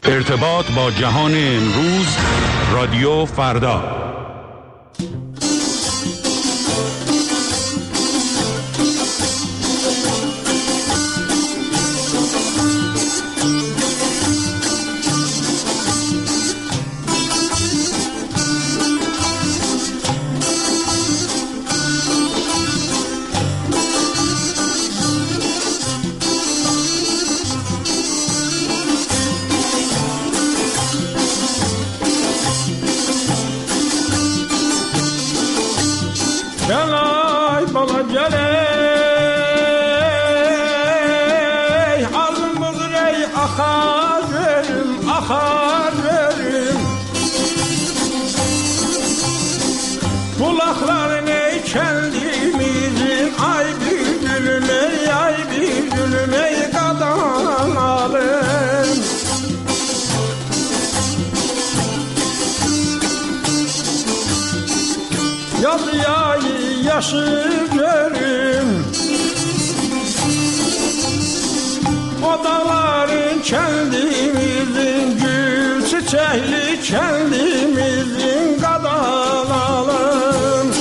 ارتباط با جهان امروز، رادیو فردا. Yaşı görüm o dağların kendimizin, gül çiçekli kendimizin kadalalım.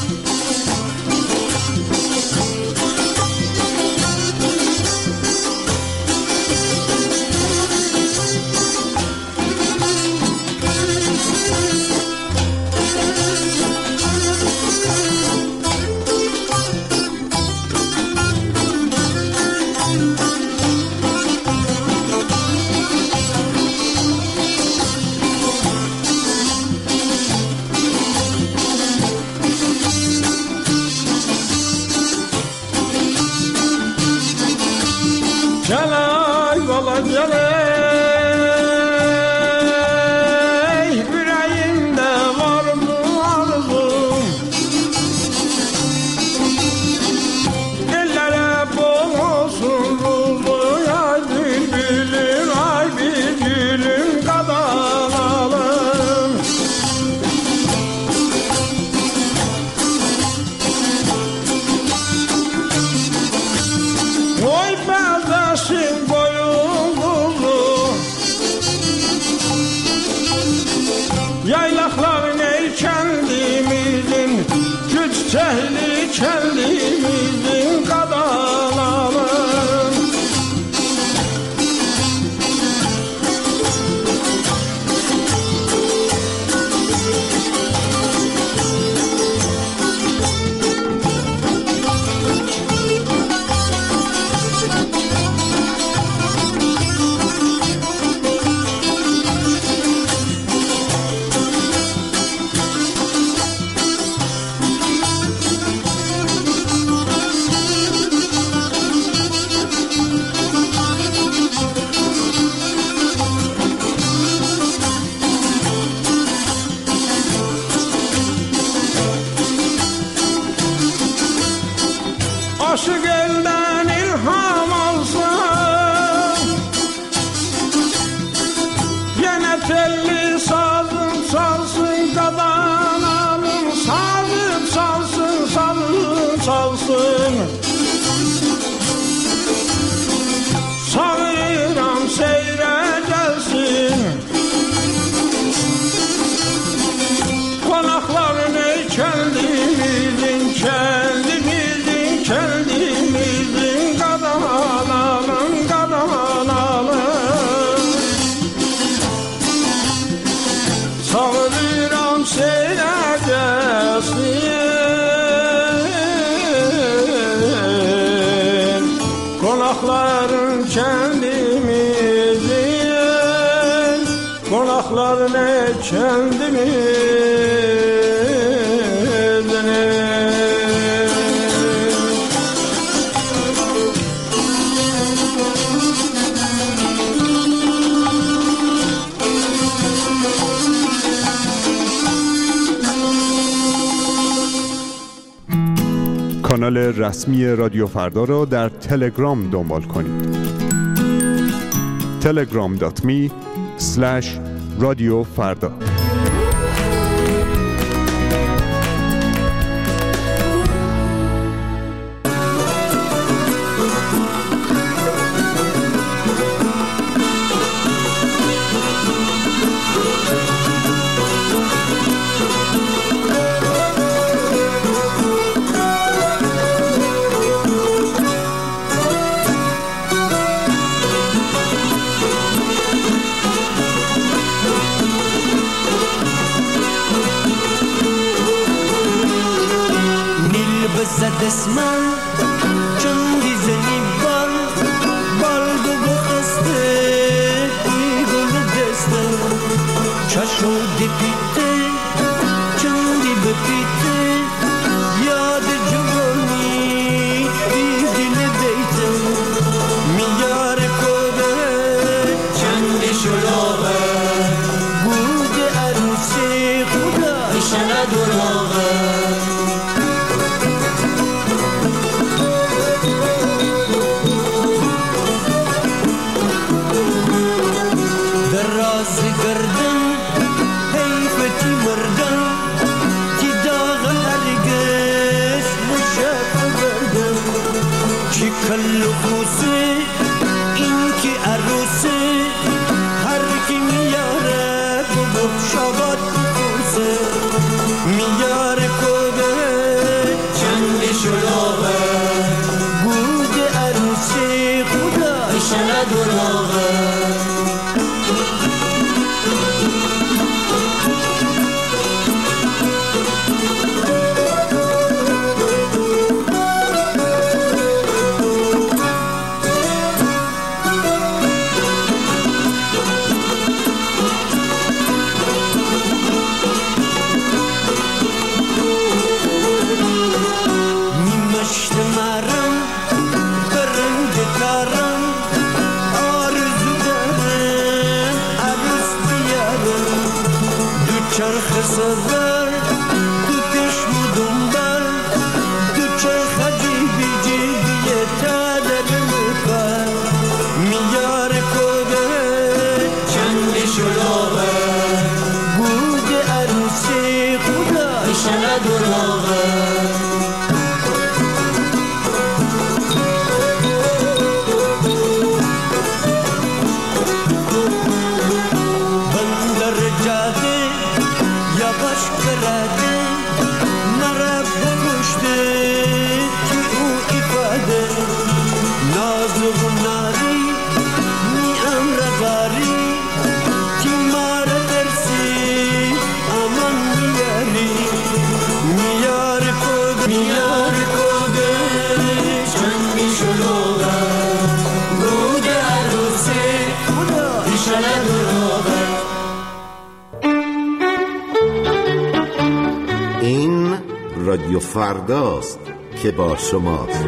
Kendimizin kadalalım. Aşık elden ilham alsın, yine telli sazım çalsın, kadanalım sazım çalsın, sazım çalsın. Sağıram seyre gelsin, konakların ey kendimizin, kendimizin, kendimizin kadalalım, kadalalım. Sağıram seyre gelsin, konakların kendimizin, konakların ey kendimizin. کانال رسمی رادیو فردا را در تلگرام دنبال کنید. telegram.me/رادیو فردا. دسمن چون دیزنی بال گو خسته ای گل دسته چشم دی پیته چون دی بپیته یاد جوانی دی دل دیته میار کده چندی شلوغه بود عروسی خدا ایشالا دروغه کلو خوزه این که عروسه هر کی میاره بگو شبات خوزه میاره کده چندی شلوغه بود عروسی خدا ایشالا دروغه چرخ سفر تو چشم و دنبال تو چرخ جیبی جیبی تا در مکار میار کده چندی شلوغه بود عروسی خدا ایشالا دروغه این رادیو فرداست که با شماست.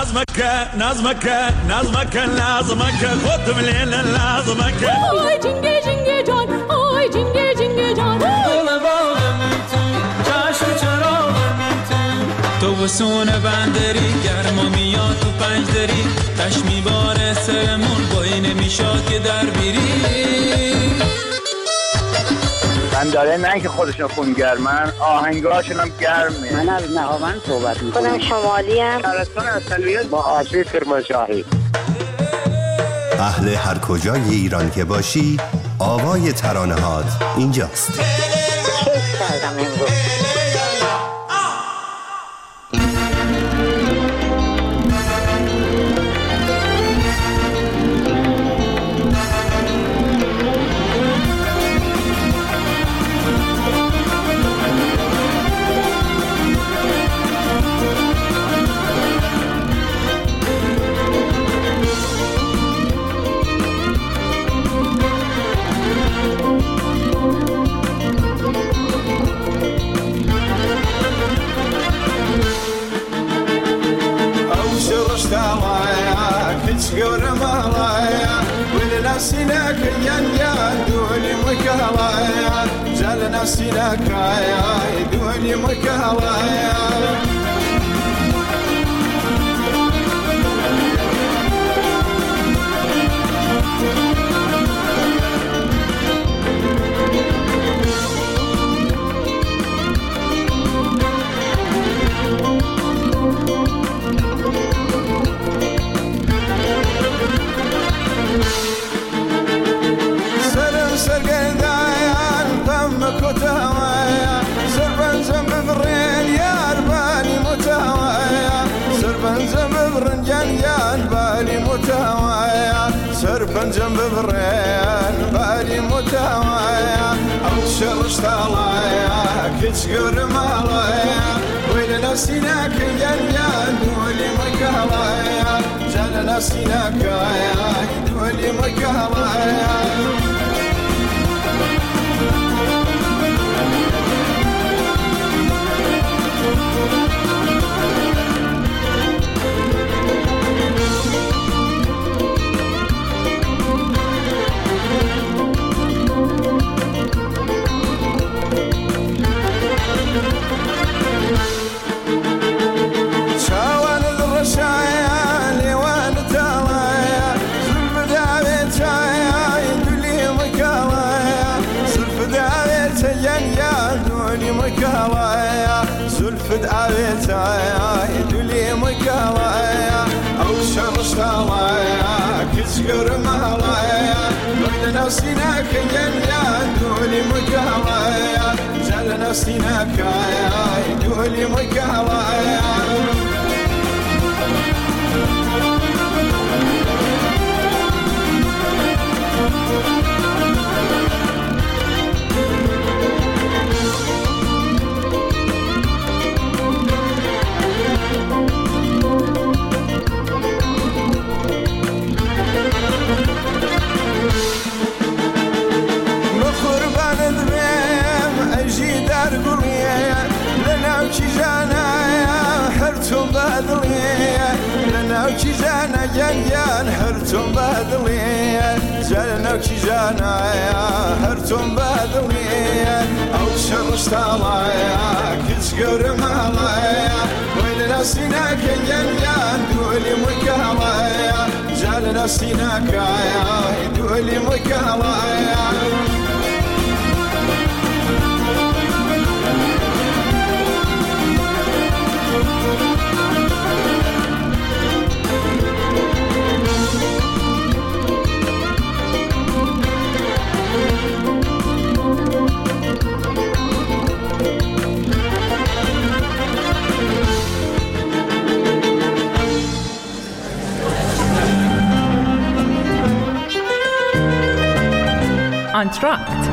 نظمك خودم لیل لازمک آی جنگه جنگه جان آی جنگه جنگه جان گل باغم تو چشم چراغم تو بسون بندری گرما میاد تو پنجدری تش میباره سرمون بایی نمیشاد که در بیری من داره نه که خودشون خونگرمن آهنگاشون هم گرمه. من از نهاوند صحبت میکنم. خودم شمالی ام. شهرستان اصلیت با آشوی کرمانشاهی. اهل هر کجای ایران که باشی آوای ترانه‌هات اینجاست. کیف کردم امروز. سيناك يا دولي مكالايا زلنا سيناك يا دولي مكالايا سربن جنب برين بالي متوايا او شرش طالايا كتشقر مالايا ويلنا سيناك يا دولي مكالايا جالنا سيناك يا دولي مكالايا زلفت عبيتايا يدولي مكالايا او شرش طالايا كتشقر مالايا ويلنا سيناك يا دولي مكالايا زلنا سيناك يا دولي مكالايا جانا جان هرتم بدلية زلنا جانا يا هرتم بدلية أو شرش طالايا كتشقر مالايا ويلنا سيناك جان دولي مكالايا زلنا سيناك يا دولي مكالايا انتراکت.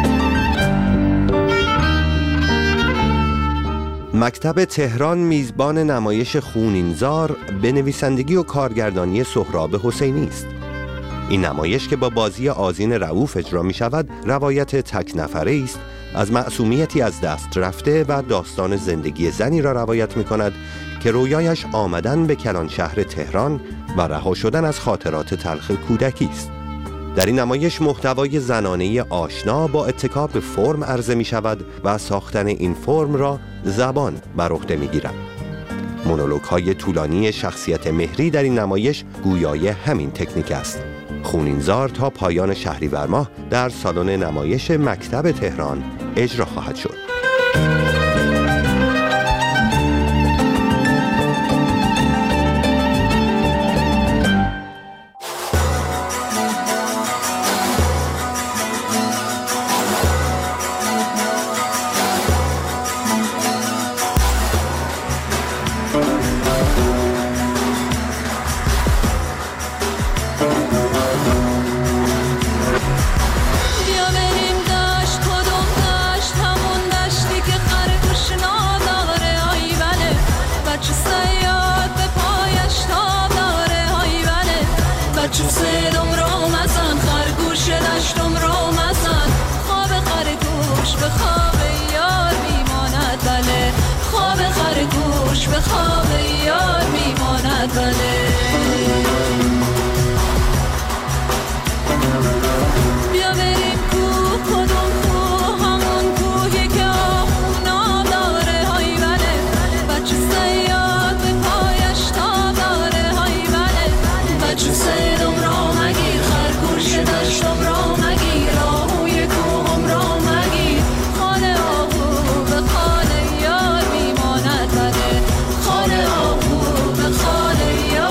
مکتب تهران میزبان نمایش خونینزار به نویسندگی و کارگردانی سهراب حسینی است. این نمایش که با بازی آذین رؤوف اجرا می شود روایت تک نفره است از معصومیتی از دست رفته و داستان زندگی زنی را روایت می کند که رویایش آمدن به کلان شهر تهران و رها شدن از خاطرات تلخ کودکی است. در این نمایش محتوای زنانه آشنا با اتکا به فرم عرضه می شود و ساختن این فرم را زبان بر عهده می گیرد. مونولوگ‌های طولانی شخصیت مهری در این نمایش گویای همین تکنیک است. خونینزار تا پایان شهریور ماه در سالن نمایش مکتب تهران اجرا خواهد شد. به خواب یار میماند بله. بیا بریم کوه، کدوم کوه؟ همون کوهی که آهونا داره های بله. بچه صیاد به پایش تاب داره های بله. بچه صیدم را مگیر، خرگوش دشتم را مگیر، آهوی کوهم را مگیر. خانه آهو به خانه یار میماند بله. خانه آهو به خانه یار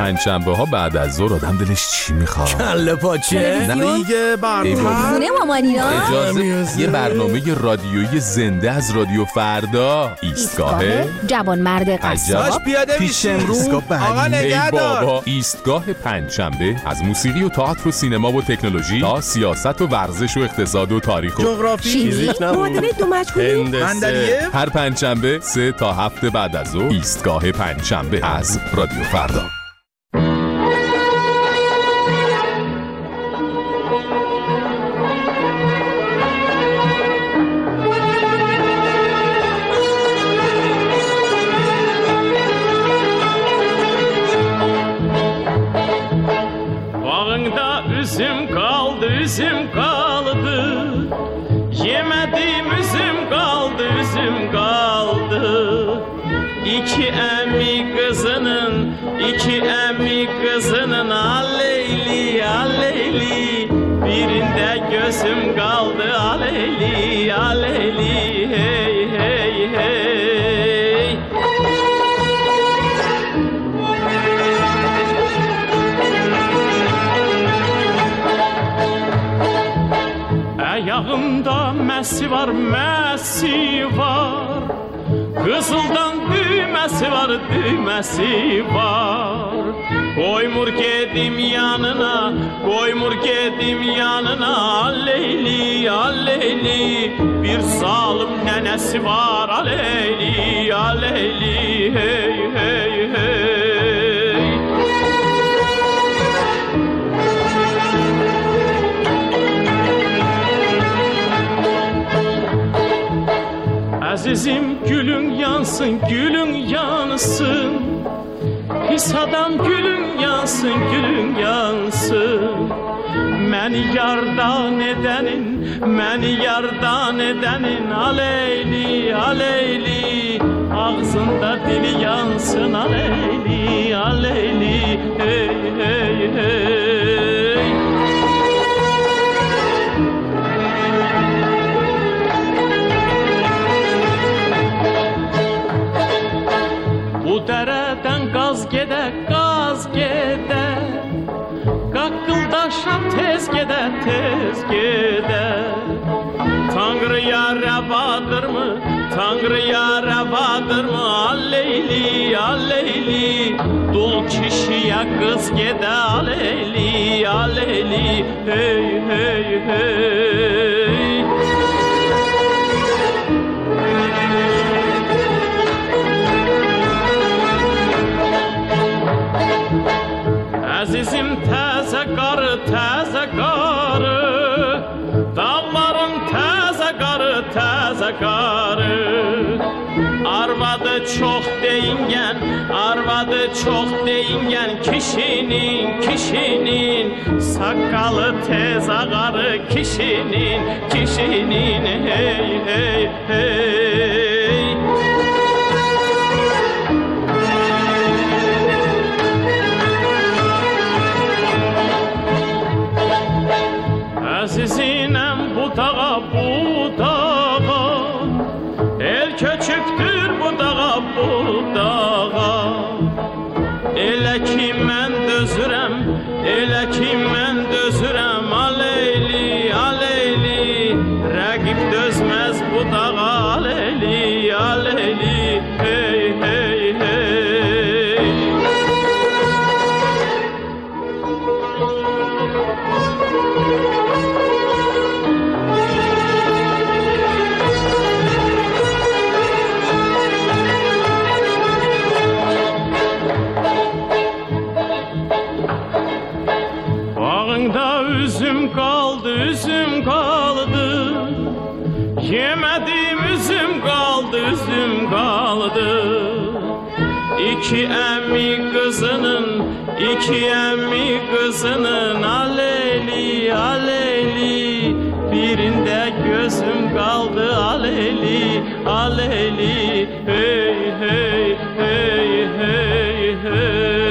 پنجشنبه ها بعد از ظهر آدم دلش چی میخواد؟ کله پاچه؟ نه دیگه خونه مامانینا. اجازه یه برنامه رادیویی زنده از رادیو فردا. ایستگاه جوانمرد قصاب. پیاده میشیم آقا نگهدار. بابا ایستگاه پنجشنبه از موسیقی و تئاتر و سینما و تکنولوژی تا سیاست و ورزش و اقتصاد و تاریخ و جغرافی، فیزیک، معادله دو مجهولی، بندریه. هر پنجشنبه 3 تا 7 بعد از ظهر ایستگاه پنجشنبه از رادیو فردا. Üzüm kaldı, yemedim üzüm kaldı, üzüm kaldı. İki emmi kızının aleyli, aleyli. Birinde gözüm kaldı, aleyli, aleyli, hey, hey, hey. Ayağımda mesi var, mesi var. Kızıldan düğmesi var, düğmesi var. Koymur gedim yanına, koymur gedim yanına. Aleyli, aleyli. Bir zalim nenesi var, aleyli, aleyli, hey, hey, hey. Azizim gülün yansın, gülün yansın. Pis adam gülün yansın, gülün yansın. Məni yardan edenin aleyli, aleyli. Ağzında dili yansın, aleyli, aleyli, hey, hey, hey. Bu dereden gaz gede, gaz gede. Kakkıldaşan tez gede, tez gede. Tanrı'ya revadır mı, Tanrı'ya revadır mı? Aleyli, aleyli. Dul kişiye kız gede, aleyli, aleyli. Hey, hey, hey. Azizim təzə qarı, təzə qarı. Dağların təzə qarı, təzə qarı. Arvadı çox deyingen, arvadı çox deyingen. Kişinin sakalı tez ağarı. Kişinin hey, hey, hey. Azizinem bu dağa, el köçüktür bu dağa. Elə ki mən dözürəm, aleyli, aleyli. Rəqib dözməz bu dağa, aleyli, aleyli, hey, hey, hey. Bağında üzüm kaldı, üzüm kaldı. Yemedim üzüm kaldı, üzüm kaldı. İki emmi kızının aleyli, aleyli. Birinde gözüm kaldı, aleyli, aleyli. Hey, hey, hey, hey, hey.